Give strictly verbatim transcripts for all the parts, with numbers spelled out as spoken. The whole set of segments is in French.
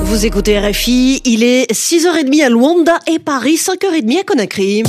Vous écoutez R F I, il est six heures trente à Luanda et Paris, cinq heures trente à Conakry.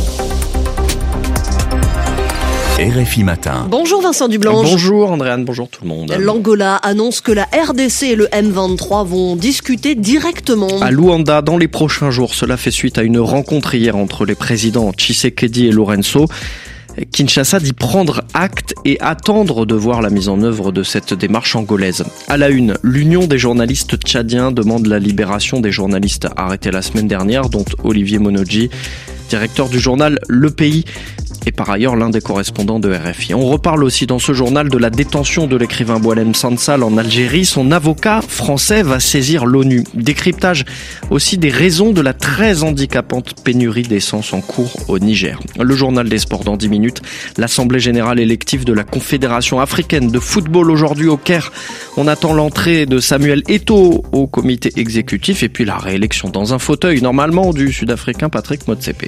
R F I Matin. Bonjour Vincent Dublanche. Bonjour Andréane, bonjour tout le monde. L'Angola annonce que la R D C et le M vingt-trois vont discuter directement. À Luanda, dans les prochains jours, cela fait suite à une rencontre hier entre les présidents Tshisekedi et Lourenço. Kinshasa dit prendre acte et attendre de voir la mise en œuvre de cette démarche angolaise. À la une, l'Union des journalistes tchadiens demande la libération des journalistes arrêtés la semaine dernière, dont Olivier Monodji, directeur du journal Le Pays, et par ailleurs l'un des correspondants de R F I. On reparle aussi dans ce journal de la détention de l'écrivain Boualem Sansal en Algérie. Son avocat français va saisir l'ONU. Décryptage aussi des raisons de la très handicapante pénurie d'essence en cours au Niger. Le journal des sports dans dix minutes. L'Assemblée générale élective de la Confédération africaine de football aujourd'hui au Caire. On attend l'entrée de Samuel Eto'o au comité exécutif et puis la réélection dans un fauteuil normalement du Sud-Africain Patrick Motsepe.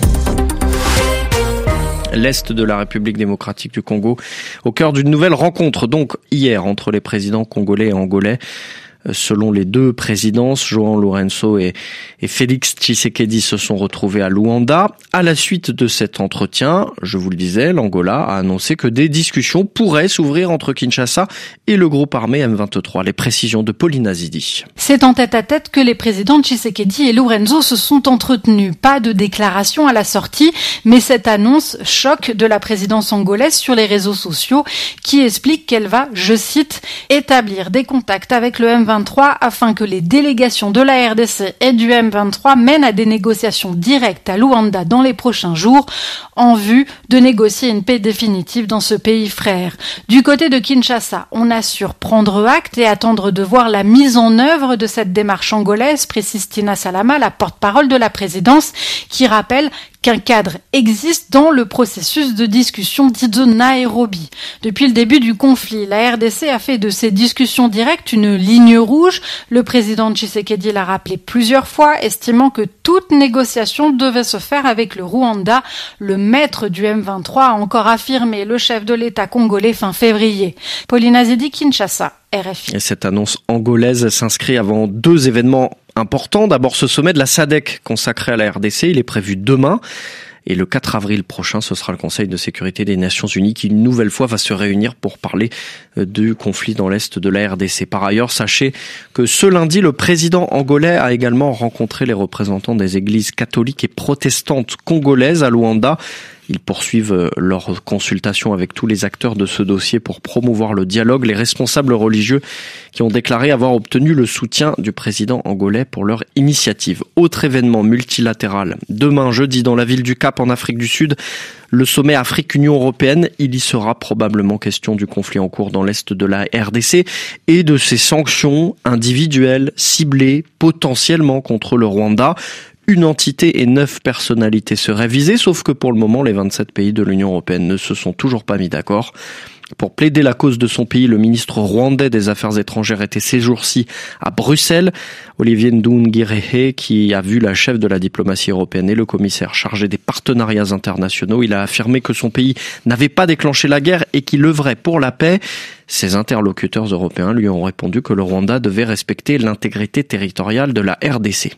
L'Est de la République démocratique du Congo, au cœur d'une nouvelle rencontre, donc hier, entre les présidents congolais et angolais. Selon les deux présidences, João Lourenço et, et Félix Tshisekedi se sont retrouvés à Luanda. À la suite de cet entretien, je vous le disais, l'Angola a annoncé que des discussions pourraient s'ouvrir entre Kinshasa et le groupe armé M vingt-trois. Les précisions de Pauline Azidi. C'est en tête-à-tête que les présidents Tshisekedi et Lourenço se sont entretenus. Pas de déclaration à la sortie, mais cette annonce choque de la présidence angolaise sur les réseaux sociaux qui explique qu'elle va, je cite, établir des contacts avec le M vingt-trois afin que les délégations de la R D C et du M vingt-trois mènent à des négociations directes à Luanda dans les prochains jours en vue de négocier une paix définitive dans ce pays frère. Du côté de Kinshasa, on assure prendre acte et attendre de voir la mise en œuvre de cette démarche angolaise, précise Tina Salama, la porte-parole de la présidence, qui rappelle qu'un cadre existe dans le processus de discussion dit de Nairobi. Depuis le début du conflit, la R D C a fait de ces discussions directes une ligne rouge. Le président Tshisekedi l'a rappelé plusieurs fois, estimant que toute négociation devait se faire avec le Rwanda. Le maître du M vingt-trois a encore affirmé le chef de l'État congolais fin février. Pauline Azidi, Kinshasa, R F I. Et cette annonce angolaise s'inscrit avant deux événements important. D'abord, ce sommet de la S A D C consacré à la R D C, il est prévu demain. Et le quatre avril prochain, ce sera le Conseil de sécurité des Nations Unies qui, une nouvelle fois, va se réunir pour parler du conflit dans l'Est de la R D C. Par ailleurs, sachez que ce lundi, le président angolais a également rencontré les représentants des églises catholiques et protestantes congolaises à Luanda. Ils poursuivent leur consultation avec tous les acteurs de ce dossier pour promouvoir le dialogue. Les responsables religieux qui ont déclaré avoir obtenu le soutien du président angolais pour leur initiative. Autre événement multilatéral. Demain, jeudi, dans la ville du Cap en Afrique du Sud, le sommet Afrique-Union européenne. Il y sera probablement question du conflit en cours dans l'Est de la R D C et de ses sanctions individuelles ciblées potentiellement contre le Rwanda. Une entité et neuf personnalités seraient visées, sauf que pour le moment, les vingt-sept pays de l'Union européenne ne se sont toujours pas mis d'accord. Pour plaider la cause de son pays, le ministre rwandais des Affaires étrangères était ces jours-ci à Bruxelles. Olivier Nduhungirehe, qui a vu la chef de la diplomatie européenne et le commissaire chargé des partenariats internationaux, il a affirmé que son pays n'avait pas déclenché la guerre et qu'il œuvrait pour la paix. Ses interlocuteurs européens lui ont répondu que le Rwanda devait respecter l'intégrité territoriale de la R D C.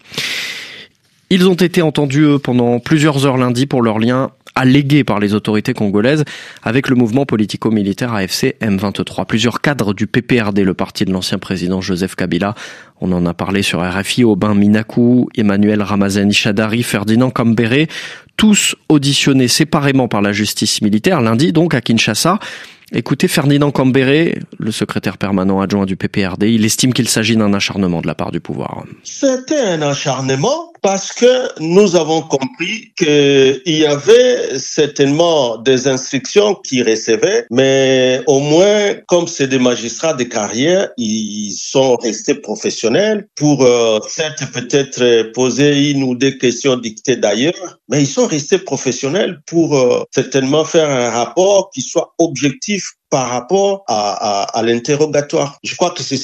Ils ont été entendus eux, pendant plusieurs heures lundi pour leur lien allégué par les autorités congolaises avec le mouvement politico-militaire A F C M vingt-trois. Plusieurs cadres du P P R D, le parti de l'ancien président Joseph Kabila, on en a parlé sur R F I, Aubin Minakou, Emmanuel Ramazani Shadari, Ferdinand Kambere, tous auditionnés séparément par la justice militaire lundi donc à Kinshasa. Écoutez Ferdinand Kambere, le secrétaire permanent adjoint du P P R D, il estime qu'il s'agit d'un acharnement de la part du pouvoir. C'était un acharnement parce que nous avons compris qu'il y avait certainement des instructions qu'ils recevaient, mais au moins, comme c'est des magistrats de carrière, ils sont restés professionnels pour euh, certes peut-être poser une ou deux questions dictées d'ailleurs, mais ils sont restés professionnels pour euh, certainement faire un rapport qui soit objectif par rapport à, à, à l'interrogatoire. Je crois que c'est ça.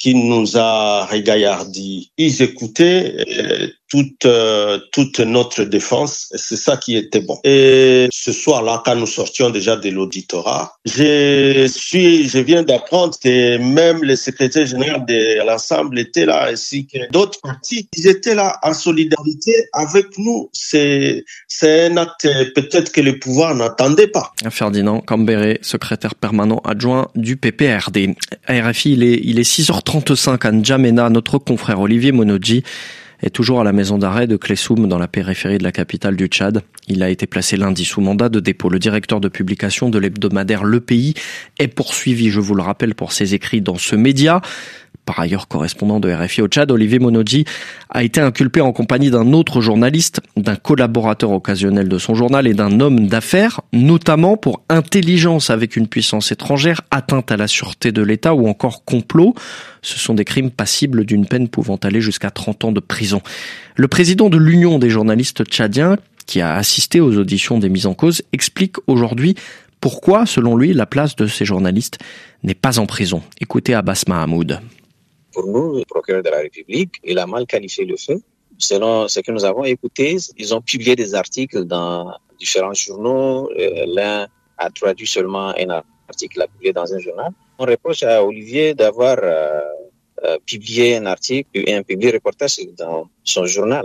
qui nous a régaillardis. Ils écoutaient euh, toute euh, toute notre défense. Et c'est ça qui était bon. Et ce soir-là, quand nous sortions déjà de l'auditorat, je suis, je viens d'apprendre que même le secrétaire général de l'Assemblée était là, ainsi que d'autres partis. Ils étaient là en solidarité avec nous. C'est c'est un acte peut-être que le pouvoir n'attendait pas. Ferdinand Cambéré, secrétaire permanent adjoint du P P R D. À R F I, il est il est six heures trente-cinq à N'Djamena. Notre confrère Olivier Monodji est toujours à la maison d'arrêt de Klessoum dans la périphérie de la capitale du Tchad. Il a été placé lundi sous mandat de dépôt. Le directeur de publication de l'hebdomadaire Le Pays est poursuivi, je vous le rappelle, pour ses écrits dans ce média. Par ailleurs correspondant de R F I au Tchad, Olivier Monodji a été inculpé en compagnie d'un autre journaliste, d'un collaborateur occasionnel de son journal et d'un homme d'affaires, notamment pour intelligence avec une puissance étrangère, atteinte à la sûreté de l'État ou encore complot. Ce sont des crimes passibles d'une peine pouvant aller jusqu'à trente ans de prison. Le président de l'Union des journalistes tchadiens, qui a assisté aux auditions des mises en cause, explique aujourd'hui pourquoi, selon lui, la place de ces journalistes n'est pas en prison. Écoutez Abbas Mahamoud. Pour nous, le procureur de la République, il a mal qualifié le fait. Selon ce que nous avons écouté, ils ont publié des articles dans différents journaux. Euh, l'un a traduit seulement un article publié dans un journal. On reproche à Olivier d'avoir euh, euh, publié un article et un publié reportage dans son journal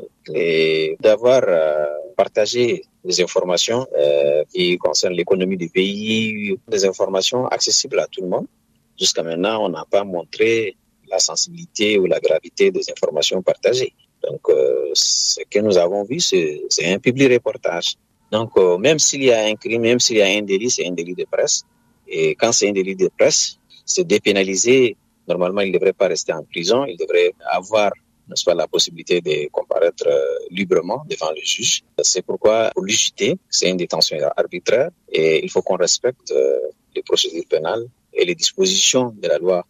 et d'avoir euh, partagé des informations euh, qui concernent l'économie du pays, des informations accessibles à tout le monde. Jusqu'à maintenant, on n'a pas montré la sensibilité ou la gravité des informations partagées. Donc, euh, ce que nous avons vu, c'est, c'est un public reportage. Donc, euh, même s'il y a un crime, même s'il y a un délit, c'est un délit de presse. Et quand c'est un délit de presse, c'est dépénalisé. Normalement, il ne devrait pas rester en prison. Il devrait avoir, n'est-ce pas, la possibilité de comparaître euh, librement devant le juge. C'est pourquoi, pour l'U J T, c'est une détention arbitraire et il faut qu'on respecte euh, les procédures pénales et les dispositions de la loi.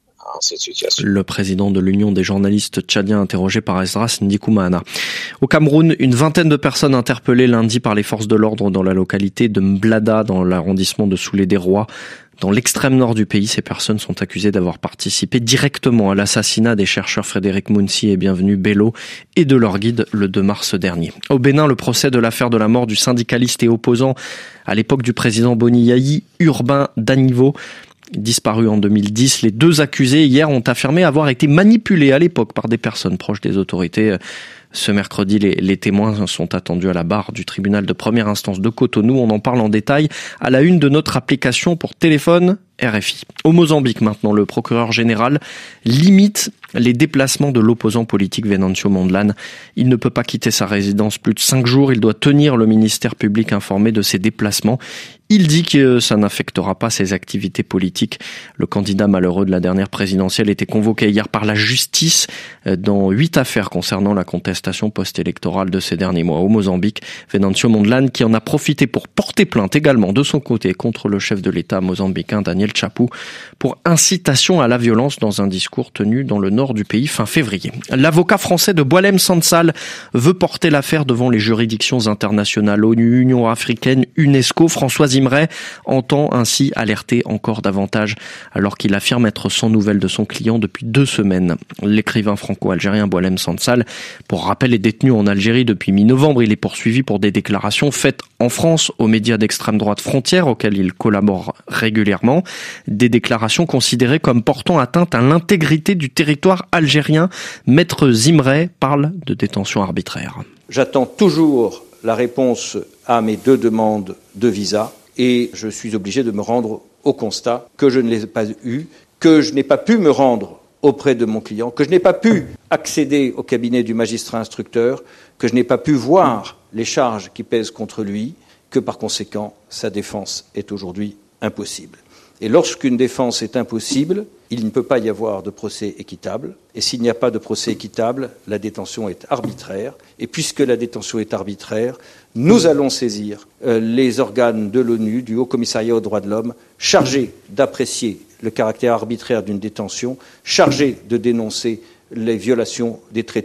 Le président de l'Union des journalistes tchadiens interrogé par Esdras Ndikoumana. Au Cameroun, une vingtaine de personnes interpellées lundi par les forces de l'ordre dans la localité de Mblada, dans l'arrondissement de Soulé-des-Rois. Dans l'extrême nord du pays, ces personnes sont accusées d'avoir participé directement à l'assassinat des chercheurs Frédéric Mounsi et Bienvenu Bello et de leur guide le deux mars dernier. Au Bénin, le procès de l'affaire de la mort du syndicaliste et opposant à l'époque du président Boni Yayi, Urbain Danivo, disparu en deux mille dix, les deux accusés hier ont affirmé avoir été manipulés à l'époque par des personnes proches des autorités. Ce mercredi, les, les témoins sont attendus à la barre du tribunal de première instance de Cotonou. On en parle en détail à la une de notre application pour téléphone R F I. Au Mozambique maintenant, le procureur général limite les déplacements de l'opposant politique Venancio Mondlane. Il ne peut pas quitter sa résidence plus de cinq jours. Il doit tenir le ministère public informé de ses déplacements. Il dit que ça n'affectera pas ses activités politiques. Le candidat malheureux de la dernière présidentielle était convoqué hier par la justice dans huit affaires concernant la contestation post-électorale de ces derniers mois. Au Mozambique, Venancio Mondlane qui en a profité pour porter plainte également de son côté contre le chef de l'État mozambicain Daniel Chapu pour incitation à la violence dans un discours tenu dans le nord du pays fin février. L'avocat français de Boualem Sansal veut porter l'affaire devant les juridictions internationales ONU, Union africaine, UNESCO. François Imray entend ainsi alerter encore davantage alors qu'il affirme être sans nouvelles de son client depuis deux semaines. L'écrivain franco-algérien Boualem Sansal, pour rappel, est détenu en Algérie depuis mi-novembre. Il est poursuivi pour des déclarations faites en France aux médias d'extrême droite Frontières auxquels il collabore régulièrement. Des déclarations considérées comme portant atteinte à l'intégrité du territoire algérien. Maître Imray parle de détention arbitraire. J'attends toujours la réponse à mes deux demandes de visa et je suis obligé de me rendre au constat que je ne les ai pas eues, que je n'ai pas pu me rendre auprès de mon client, que je n'ai pas pu accéder au cabinet du magistrat instructeur, que je n'ai pas pu voir les charges qui pèsent contre lui, que par conséquent, sa défense est aujourd'hui impossible. Et lorsqu'une défense est impossible, il ne peut pas y avoir de procès équitable. Et s'il n'y a pas de procès équitable, la détention est arbitraire. Et puisque la détention est arbitraire, nous allons saisir euh, les organes de l'ONU, du Haut Commissariat aux droits de l'homme, chargés d'apprécier le caractère arbitraire d'une détention, chargés de dénoncer les violations des traités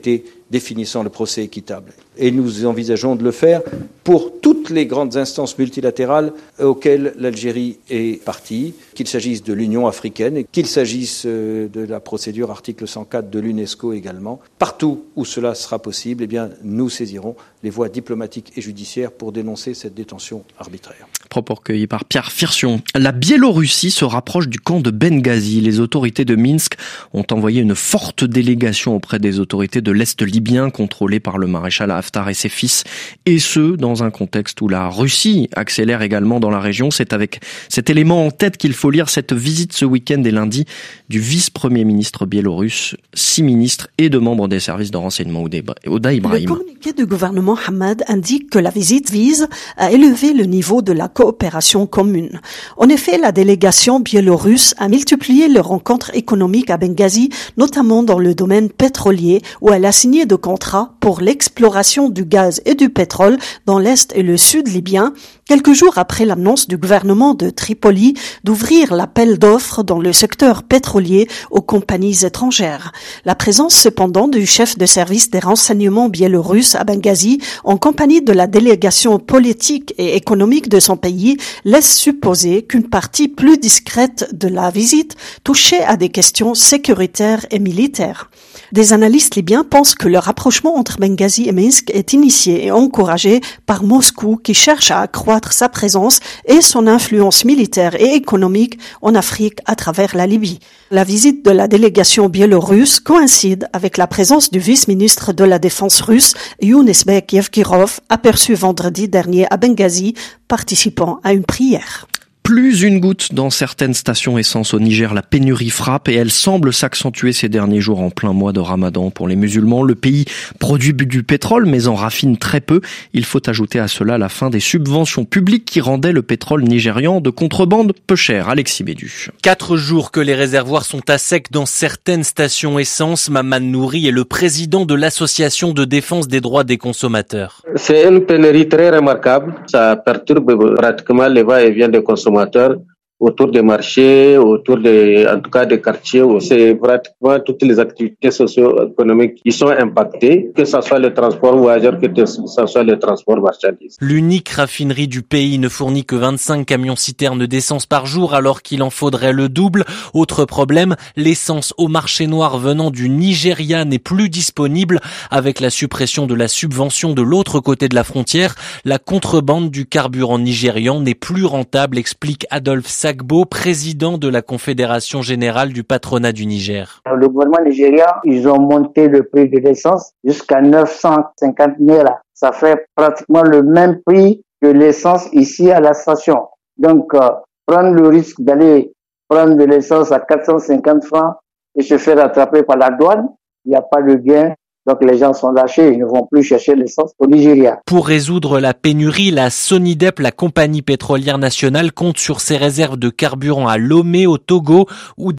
définissant le procès équitable. Et nous envisageons de le faire pour toutes les grandes instances multilatérales auxquelles l'Algérie est partie, qu'il s'agisse de l'Union africaine, qu'il s'agisse de la procédure article cent quatre de l'UNESCO également. Partout où cela sera possible, eh bien, nous saisirons les voies diplomatiques et judiciaires pour dénoncer cette détention arbitraire. Propos recueillis par Pierre Firsion. La Biélorussie se rapproche du camp de Benghazi. Les autorités de Minsk ont envoyé une forte délégation auprès des autorités de l'Est libyen contrôlées par le maréchal Haftar et ses fils, et ce, dans un contexte où la Russie accélère également dans la région. C'est avec cet élément en tête qu'il faut lire cette visite ce week-end et lundi du vice-premier ministre biélorusse, six ministres et deux membres des services de renseignement Ouda Ibrahim. Le communiqué du gouvernement Hamad indique que la visite vise à élever le niveau de la coopération commune. En effet, la délégation biélorusse a multiplié les rencontres économiques à Benghazi, notamment dans le domaine pétrolier, où elle a signé de contrats pour l'exploration du gaz et du pétrole dans l'Est et le Sud libyen, quelques jours après l'annonce du gouvernement de Tripoli d'ouvrir l'appel d'offres dans le secteur pétrolier aux compagnies étrangères. La présence cependant du chef de service des renseignements biélorusses à Benghazi, en compagnie de la délégation politique et économique de son pays, laisse supposer qu'une partie plus discrète de la visite touchait à des questions sécuritaires et militaires. Des analystes libyens pensent que le rapprochement entre Benghazi et Minsk est initié et encouragé par Moscou qui cherche à accroître sa présence et son influence militaire et économique en Afrique à travers la Libye. La visite de la délégation biélorusse coïncide avec la présence du vice-ministre de la Défense russe, Younisbek Yevkirov, aperçu vendredi dernier à Benghazi, participant à une prière. Plus une goutte dans certaines stations essence au Niger. La pénurie frappe et elle semble s'accentuer ces derniers jours en plein mois de Ramadan. Pour les musulmans, le pays produit du pétrole mais en raffine très peu. Il faut ajouter à cela la fin des subventions publiques qui rendaient le pétrole nigérian de contrebande peu cher. Alexis Bédu. Quatre jours que les réservoirs sont à sec dans certaines stations essence. Maman Nouri est le président de l'association de défense des droits des consommateurs. C'est une pénurie très remarquable. Ça perturbe pratiquement les va-et-vient des consommateurs autour des marchés, autour des, en tout cas des quartiers où c'est pratiquement toutes les activités socio-économiques qui sont impactées, que ce soit le transport voyageur, que ce soit le transport marchandises. L'unique raffinerie du pays ne fournit que vingt-cinq camions-citernes d'essence par jour alors qu'il en faudrait le double. Autre problème, l'essence au marché noir venant du Nigeria n'est plus disponible. Avec la suppression de la subvention de l'autre côté de la frontière, la contrebande du carburant nigérian n'est plus rentable, explique Adolphe Sagbo, président de la Confédération générale du patronat du Niger. Le gouvernement nigérien, ils ont monté le prix de l'essence jusqu'à neuf cent cinquante naira. Ça fait pratiquement le même prix que l'essence ici à la station. Donc, euh, prendre le risque d'aller prendre de l'essence à quatre cent cinquante francs et se faire attraper par la douane, il n'y a pas de gain. Donc les gens sont lâchés, ils ne vont plus chercher l'essence au Nigeria. Pour résoudre la pénurie, la Sonidep, la compagnie pétrolière nationale, compte sur ses réserves de carburant à Lomé, au Togo, où